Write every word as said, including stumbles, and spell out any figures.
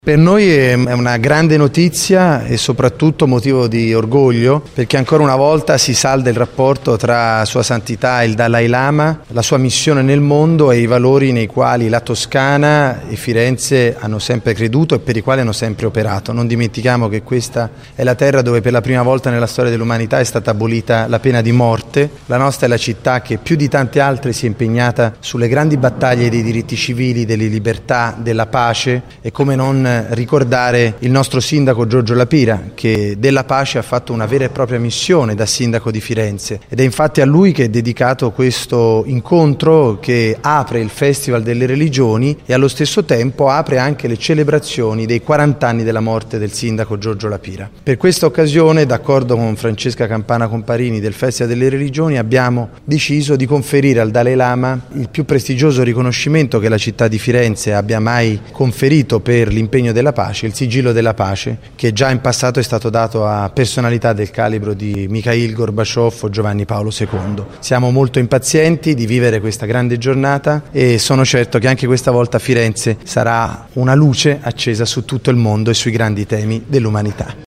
Per noi è una grande notizia e soprattutto motivo di orgoglio, perché ancora una volta si salda il rapporto tra Sua Santità il Dalai Lama, la sua missione nel mondo e i valori nei quali la Toscana e Firenze hanno sempre creduto e per i quali hanno sempre operato. Non dimentichiamo che questa è la terra dove per la prima volta nella storia dell'umanità è stata abolita la pena di morte. La nostra è la città che più di tante altre si è impegnata sulle grandi battaglie dei diritti civili, delle libertà, della pace e come non ricordare il nostro sindaco Giorgio La Pira, che della pace ha fatto una vera e propria missione da sindaco di Firenze, ed è infatti a lui che è dedicato questo incontro che apre il Festival delle Religioni e allo stesso tempo apre anche le celebrazioni dei quaranta anni della morte del sindaco Giorgio La Pira. Per questa occasione, d'accordo con Francesca Campana Comparini del Festival delle Religioni, abbiamo deciso di conferire al Dalai Lama il più prestigioso riconoscimento che la città di Firenze abbia mai conferito per l'impegno della pace, il sigillo della pace, che già in passato è stato dato a personalità del calibro di Mikhail Gorbaciov o Giovanni Paolo secondo. Siamo molto impazienti di vivere questa grande giornata e sono certo che anche questa volta Firenze sarà una luce accesa su tutto il mondo e sui grandi temi dell'umanità.